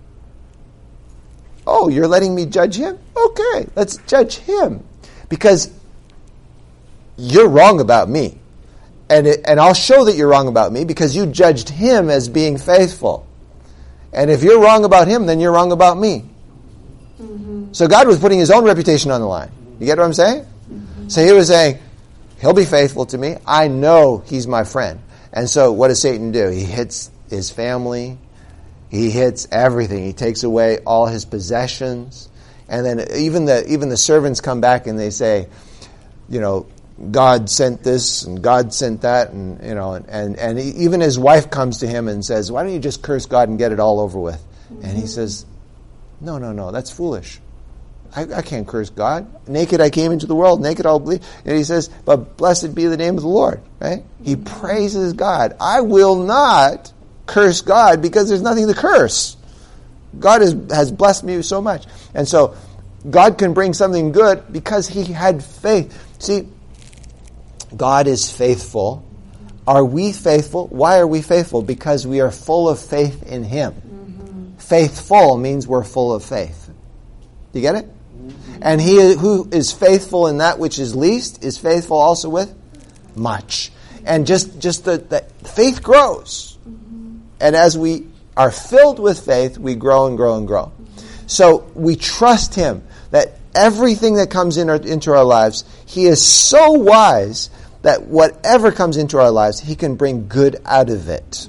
Oh, you're letting me judge him? Okay, let's judge him. Because you're wrong about me. And I'll show that you're wrong about me because you judged him as being faithful. And if you're wrong about him, then you're wrong about me. So God was putting his own reputation on the line. You get what I'm saying? So he was saying, he'll be faithful to me. I know he's my friend. And so what does Satan do? He hits his family. He hits everything. He takes away all his possessions. And then even the servants come back and they say, God sent this and God sent that. And even his wife comes to him and says, why don't you just curse God and get it all over with? And he says, no, that's foolish. I can't curse God. Naked I came into the world, naked I'll believe. And he says, but blessed be the name of the Lord. Right? He praises God. I will not curse God because there's nothing to curse. God has blessed me so much. And so God can bring something good because he had faith. See, God is faithful. Are we faithful? Why are we faithful? Because we are full of faith in him. Faithful means we're full of faith. Do you get it? And he who is faithful in that which is least is faithful also with much. And just the faith grows. And as we are filled with faith, we grow and grow and grow. So we trust him that everything that comes into our lives, he is so wise that whatever comes into our lives, he can bring good out of it.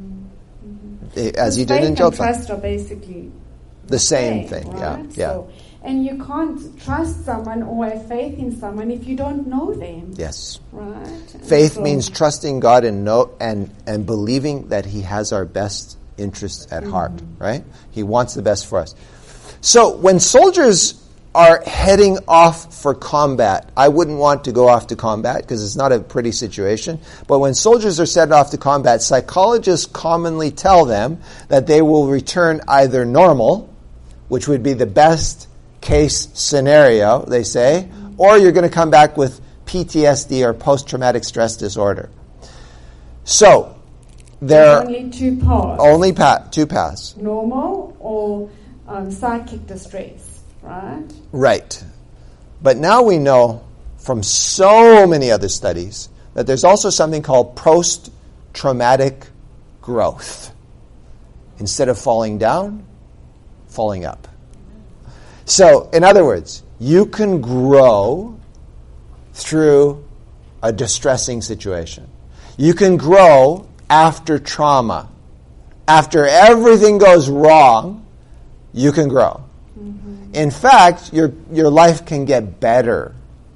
As he did in Job's life. Faith and trust are basically the same thing. Right? Yeah. So, and you can't trust someone or have faith in someone if you don't know them. Yes. Right. Faith means trusting God and believing that he has our best interests at heart, right? He wants the best for us. So when soldiers are heading off for combat, I wouldn't want to go off to combat because it's not a pretty situation. But when soldiers are set off to combat, psychologists commonly tell them that they will return either normal, which would be the best case scenario, they say, or you're going to come back with PTSD or post-traumatic stress disorder. So, there are only two paths. Only two paths. Normal or psychic distress, right? Right. But now we know from so many other studies that there's also something called post-traumatic growth. Instead of falling down, falling up. So, in other words, you can grow through a distressing situation. You can grow after trauma. After everything goes wrong, you can grow. In fact, your life can get better.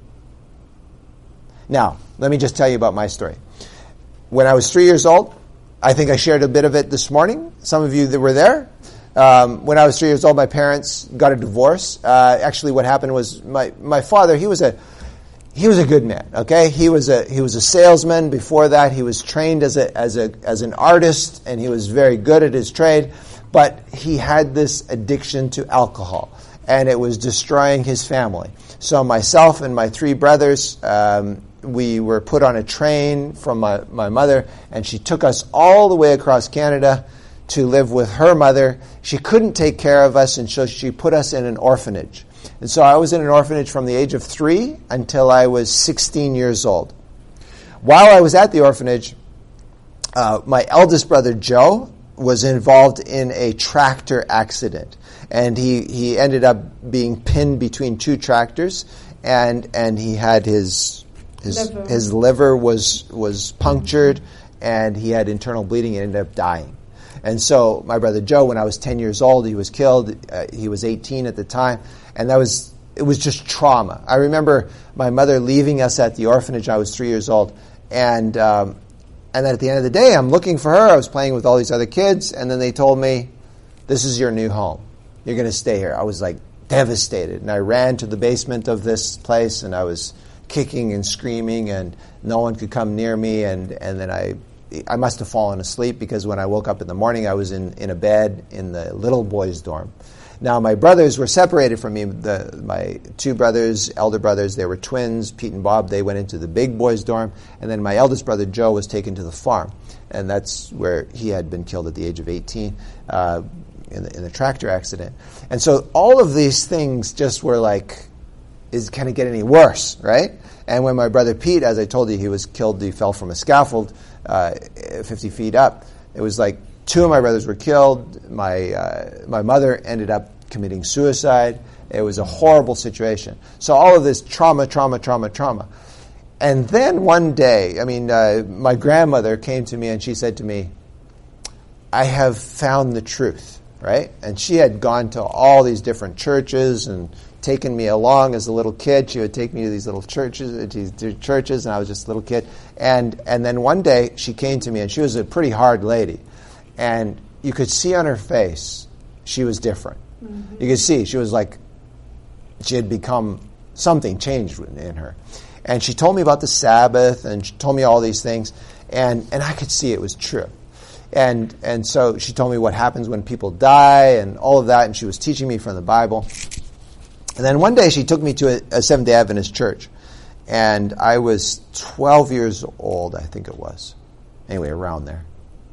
Now, let me just tell you about my story. When I was 3 years old, I think I shared a bit of it this morning. Some of you that were there. When I was 3 years old, my parents got a divorce. Actually, what happened was my father, he was a good man. Okay, he was a salesman. Before that, he was trained as an artist, and he was very good at his trade. But he had this addiction to alcohol, and it was destroying his family. So myself and my three brothers, we were put on a train from my mother, and she took us all the way across Canada to live with her mother. She couldn't take care of us, and so she put us in an orphanage. And so I was in an orphanage from the age of 3 until I was 16 years old. While I was at the orphanage, my eldest brother Joe was involved in a tractor accident, and he ended up being pinned between two tractors, and he had his liver was punctured, and he had internal bleeding and ended up dying. And so my brother Joe, when I was 10 years old, he was killed. He was 18 at the time, and it was just trauma. I remember my mother leaving us at the orphanage. I was 3 years old, and then at the end of the day, I'm looking for her. I was playing with all these other kids, and then they told me, "This is your new home. You're going to stay here." I was like devastated, and I ran to the basement of this place, and I was kicking and screaming, and no one could come near me, and then I must have fallen asleep, because when I woke up in the morning, I was in a bed in the little boys' dorm. Now, my brothers were separated from me. My two brothers, elder brothers, they were twins, Pete and Bob. They went into the big boys' dorm, and then my eldest brother, Joe, was taken to the farm, and that's where he had been killed at the age of 18 in the tractor accident. And so all of these things just were like, is kind of get any worse, right? And when my brother Pete, as I told you, he was killed, he fell from a scaffold 50 feet up. It was like two of my brothers were killed. My mother ended up committing suicide. It was a horrible situation. So all of this trauma. And then one day, my grandmother came to me and she said to me, "I have found the truth," right? And she had gone to all these different churches and taken me along as a little kid. She would take me to these little churches, and I was just a little kid. And then one day she came to me, and she was a pretty hard lady, and you could see on her face she was different. Mm-hmm. You could see she was like, she had become, something changed in her. And she told me about the Sabbath, and she told me all these things, and I could see it was true. And so she told me what happens when people die and all of that, and she was teaching me from the Bible. And then one day she took me to a Seventh-day Adventist church, and I was 12 years old, I think it was. Anyway, around there.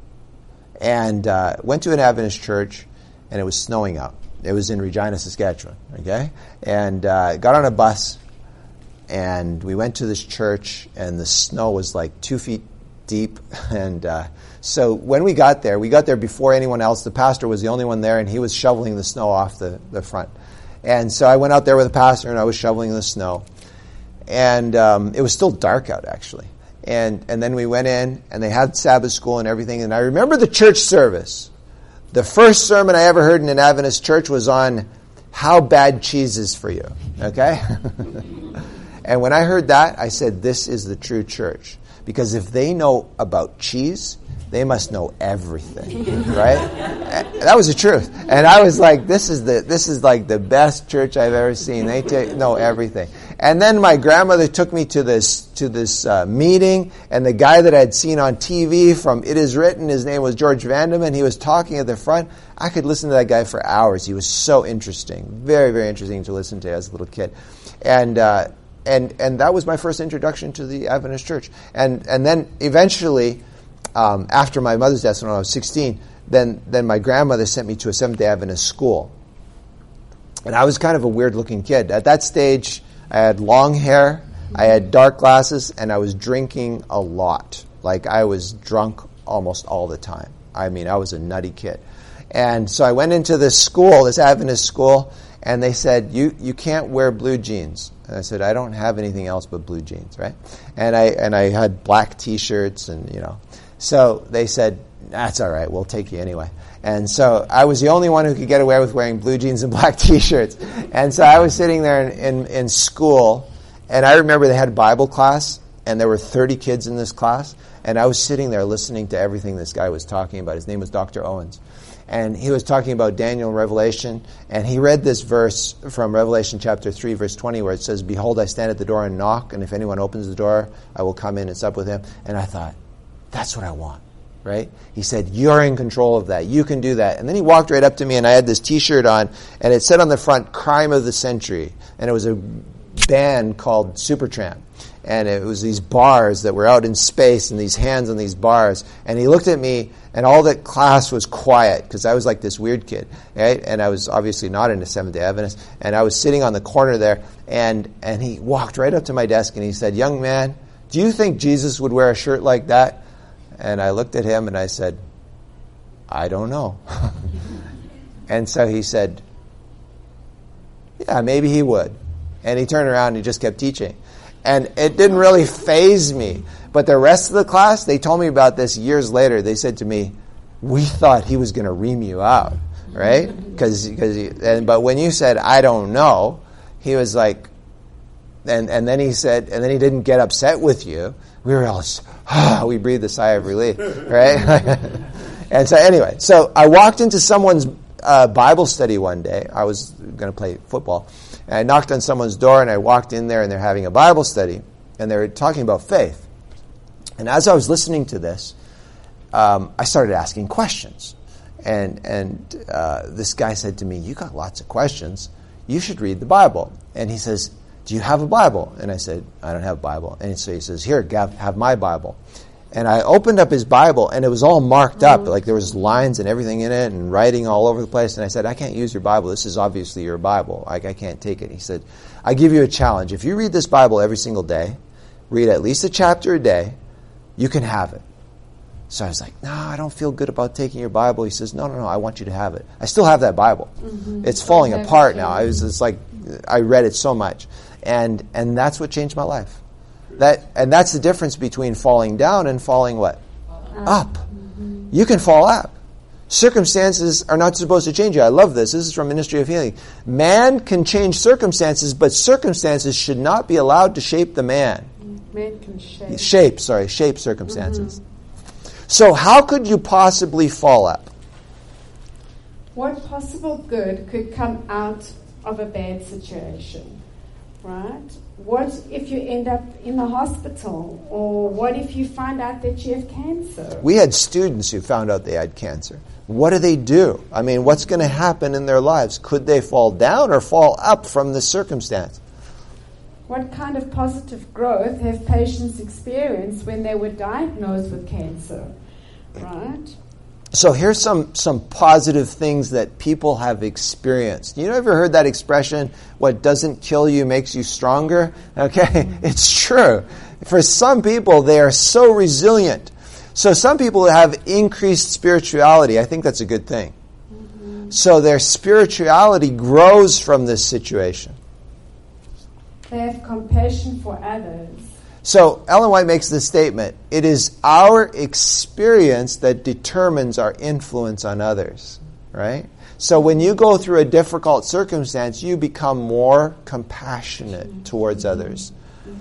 And went to an Adventist church, and it was snowing out. It was in Regina, Saskatchewan, okay? And got on a bus, and we went to this church, and the snow was like 2 feet deep. And so when we got there before anyone else. The pastor was the only one there, and he was shoveling the snow off the front. And so I went out there with the pastor, and I was shoveling the snow. And it was still dark out, actually. And then we went in, and they had Sabbath school and everything. And I remember the church service. The first sermon I ever heard in an Adventist church was on how bad cheese is for you. Okay? And when I heard that, I said, this is the true church. Because if they know about cheese, they must know everything, right? That was the truth. And I was like, this is like the best church I've ever seen. They know everything. And then my grandmother took me to this meeting, and the guy that I'd seen on TV from It Is Written, his name was George Vandeman. He was talking at the front. I could listen to that guy for hours. He was so interesting, very, very interesting to listen to as a little kid. And that was my first introduction to the Adventist church. And then eventually, after my mother's death when I was 16, then my grandmother sent me to a Seventh-day Adventist school. And I was kind of a weird-looking kid. At that stage, I had long hair, I had dark glasses, and I was drinking a lot. Like, I was drunk almost all the time. I mean, I was a nutty kid. And so I went into this school, this Adventist school, and they said, you can't wear blue jeans. And I said, I don't have anything else but blue jeans, right? And I had black T-shirts, and, So they said, that's all right, we'll take you anyway. And so I was the only one who could get away with wearing blue jeans and black T-shirts. And so I was sitting there in school, and I remember they had Bible class, and there were 30 kids in this class, and I was sitting there listening to everything this guy was talking about. His name was Dr. Owens. And he was talking about Daniel and Revelation, and he read this verse from Revelation chapter 3, verse 20, where it says, "Behold, I stand at the door and knock, and if anyone opens the door, I will come in and sup with him." And I thought, that's what I want, right? He said, you're in control of that. You can do that. And then he walked right up to me, and I had this T-shirt on, and it said on the front, Crime of the Century. And it was a band called Supertramp. And it was these bars that were out in space, and these hands on these bars. And he looked at me, and all the class was quiet, because I was like this weird kid, right? And I was obviously not into Seventh-day Adventist. And I was sitting on the corner there, and he walked right up to my desk, and he said, "Young man, do you think Jesus would wear a shirt like that?" And I looked at him and I said, I don't know. And so he said, yeah, maybe he would. And he turned around and he just kept teaching. And it didn't really faze me. But the rest of the class, they told me about this years later. They said to me, we thought he was going to ream you out, right? But when you said, I don't know, he was like, and then he said, and then he didn't get upset with you. We were all, we breathed a sigh of relief, right? And so anyway, so I walked into someone's Bible study one day. I was going to play football. And I knocked on someone's door and I walked in there and they're having a Bible study. And they were talking about faith. And as I was listening to this, I started asking questions. And this guy said to me, you got lots of questions. You should read the Bible. And he says, do you have a Bible? And I said, I don't have a Bible. And so he says, here, Gav, have my Bible. And I opened up his Bible, and it was all marked up. Like there was lines and everything in it and writing all over the place. And I said, I can't use your Bible. This is obviously your Bible. I can't take it. He said, I give you a challenge. If you read this Bible every single day, read at least a chapter a day, you can have it. So I was like, no, I don't feel good about taking your Bible. He says, no, I want you to have it. I still have that Bible. Mm-hmm. It's falling apart now. It's like, I read it so much. And that's what changed my life. That's the difference between falling down and falling what? Up. Mm-hmm. You can fall up. Circumstances are not supposed to change you. I love this. This is from Ministry of Healing. Man can change circumstances, but circumstances should not be allowed to shape the man. Man can shape. Shape circumstances. Mm-hmm. So how could you possibly fall up? What possible good could come out of a bad situation? Right? What if you end up in the hospital? Or what if you find out that you have cancer? We had students who found out they had cancer. What do? I mean, what's going to happen in their lives? Could they fall down or fall up from this circumstance? What kind of positive growth have patients experienced when they were diagnosed with cancer? Right? So here's some positive things that people have experienced. You ever heard that expression, what doesn't kill you makes you stronger? Okay, it's true. For some people, they are so resilient. So some people have increased spirituality. I think that's a good thing. Mm-hmm. So their spirituality grows from this situation. They have compassion for others. So Ellen White makes this statement, it is our experience that determines our influence on others, right? So when you go through a difficult circumstance, you become more compassionate towards others.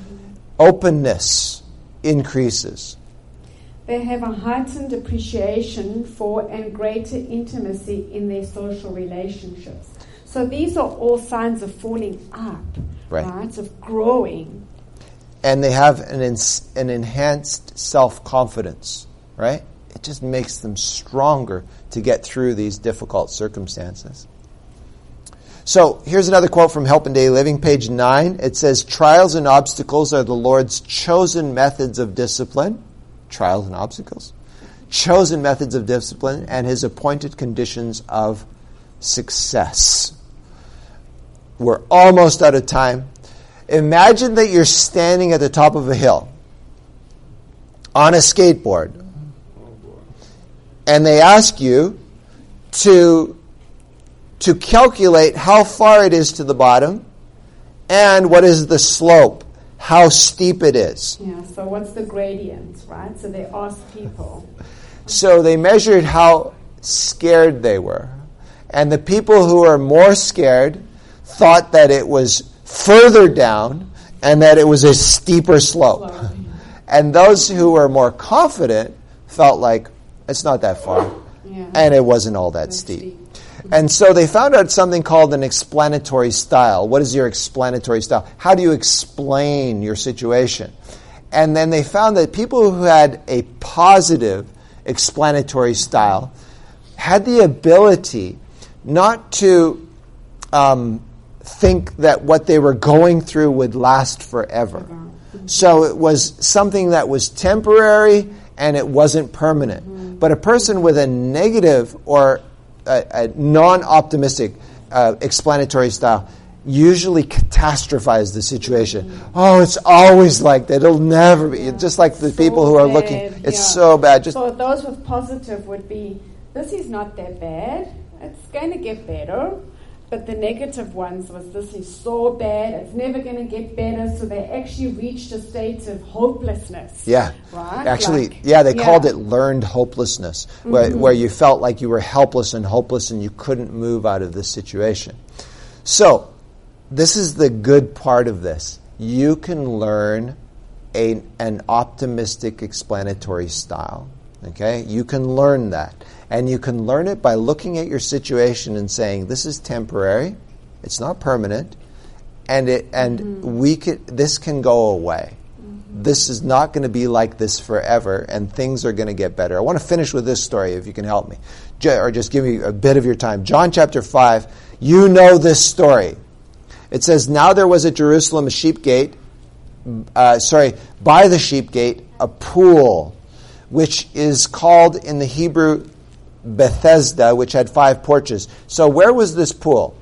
Openness increases. They have a heightened appreciation for and greater intimacy in their social relationships. So these are all signs of falling up, right? Of growing. And they have an enhanced self-confidence, right? It just makes them stronger to get through these difficult circumstances. So here's another quote from Help in Daily Living, page 9. It says, trials and obstacles are the Lord's chosen methods of discipline. Trials and obstacles. Chosen methods of discipline and His appointed conditions of success. We're almost out of time. Imagine that you're standing at the top of a hill on a skateboard, and they ask you to calculate how far it is to the bottom and what is the slope, how steep it is. Yeah, so what's the gradient, right? So they ask people. So they measured how scared they were. And the people who are more scared thought that it was further down and that it was a steeper slope. And those who were more confident felt like it's not that far. Yeah. And it wasn't all that steep. And so they found out something called an explanatory style. What is your explanatory style? How do you explain your situation? And then they found that people who had a positive explanatory style had the ability not to think that what they were going through would last forever. So it was something that was temporary and it wasn't permanent. But a person with a negative or a non-optimistic explanatory style, usually catastrophize the situation. Oh, it's always like that. It'll never be. Just like the people who are looking, it's so bad. Just so those with positive would be, this is not that bad. It's going to get better. But the negative ones was, this is so bad, it's never going to get better. So they actually reached a state of hopelessness. Yeah. Right? Actually, they called it learned hopelessness, where you felt like you were helpless and hopeless and you couldn't move out of this situation. So, this is the good part of this. You can learn an optimistic explanatory style. Okay? You can learn that. And you can learn it by looking at your situation and saying, this is temporary, it's not permanent, and this can go away. This is not going to be like this forever, and things are going to get better. I want to finish with this story, if you can help me, or just give me a bit of your time. John chapter 5, you know this story. It says, now there was at Jerusalem by the sheep gate, a pool, which is called in the Hebrew Bethesda, which had 5 porches. So where was this pool?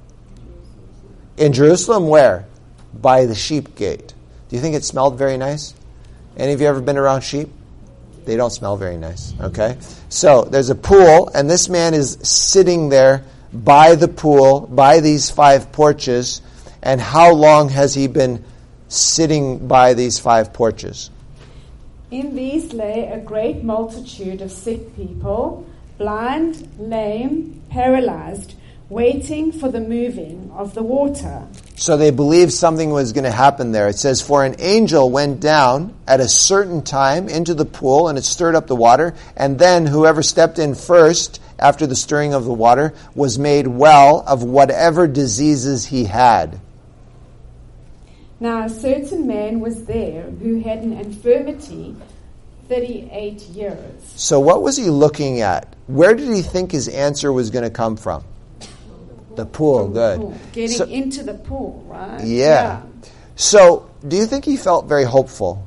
In Jerusalem, where? By the sheep gate. Do you think it smelled very nice? Any of you ever been around sheep? They don't smell very nice, okay? So there's a pool, and this man is sitting there by the pool, by these 5 porches. And how long has he been sitting by these 5 porches? In these lay a great multitude of sick people, blind, lame, paralyzed, waiting for the moving of the water. So they believed something was going to happen there. It says, for an angel went down at a certain time into the pool, and it stirred up the water, and then whoever stepped in first after the stirring of the water was made well of whatever diseases he had. Now a certain man was there who had an infirmity 38 years. So what was he looking at? Where did he think his answer was going to come from? The pool, good. Getting into the pool, right? Yeah. So, do you think he felt very hopeful?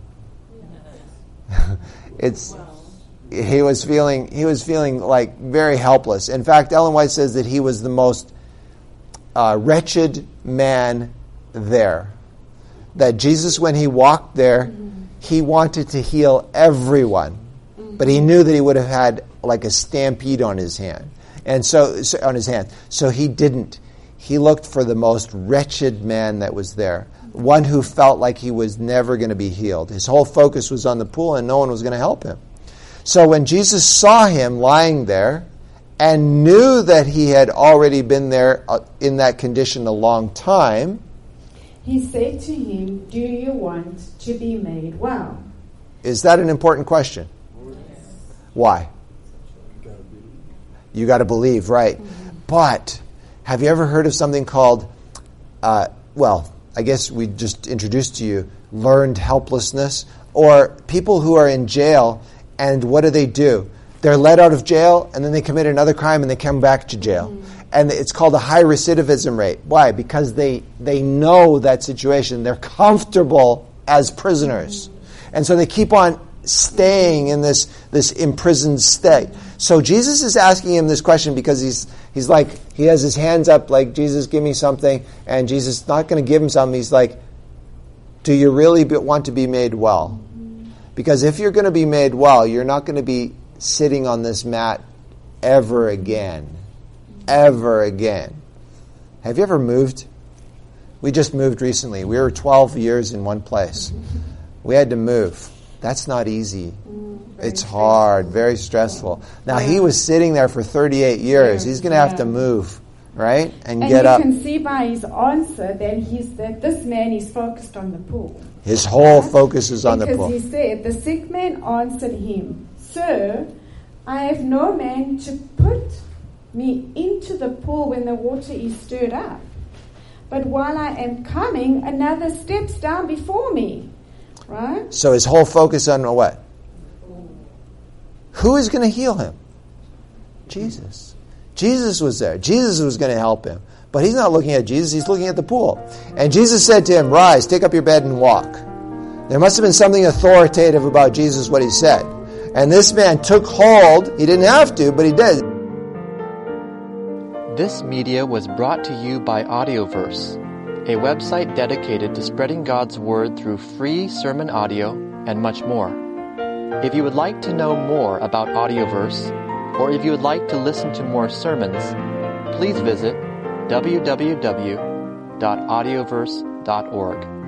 He was feeling like very helpless. In fact, Ellen White says that he was the most wretched man there. That Jesus, when he walked there, he wanted to heal everyone, but he knew that he would have had like a stampede on his hand, So he didn't. He looked for the most wretched man that was there, one who felt like he was never going to be healed. His whole focus was on the pool, and no one was going to help him. So when Jesus saw him lying there and knew that he had already been there in that condition a long time, he said to him, do you want to be made well? Is that an important question? Why? You got to believe, right? But have you ever heard of something called, I guess we just introduced to you, learned helplessness? Or people who are in jail, and what do? They're let out of jail, and then they commit another crime, and they come back to jail. And it's called a high recidivism rate. Why? Because they know that situation. They're comfortable as prisoners. And so they keep on staying in this imprisoned state. So Jesus is asking him this question because he's like, he has his hands up like, Jesus, give me something. And Jesus is not going to give him something. He's like, do you really want to be made well? Because if you're going to be made well, you're not going to be sitting on this mat ever again. Ever again. Have you ever moved? We just moved recently. We were 12 years in one place. We had to move. That's not easy. It's hard, very stressful. Now, he was sitting there for 38 years. He's going to have to move, right? And get up. And you can see by his answer that this man is focused on the pool. His whole focus is on the pool. Because he said, the sick man answered him, Sir, I have no man to put me into the pool when the water is stirred up. But while I am coming, another steps down before me. Right? So his whole focus on what? Who is going to heal him? Jesus. Jesus was there. Jesus was going to help him. But he's not looking at Jesus, he's looking at the pool. And Jesus said to him, rise, take up your bed and walk. There must have been something authoritative about Jesus, what he said. And this man took hold. He didn't have to, but he did. This media was brought to you by Audioverse, a website dedicated to spreading God's Word through free sermon audio and much more. If you would like to know more about Audioverse, or if you would like to listen to more sermons, please visit www.audioverse.org.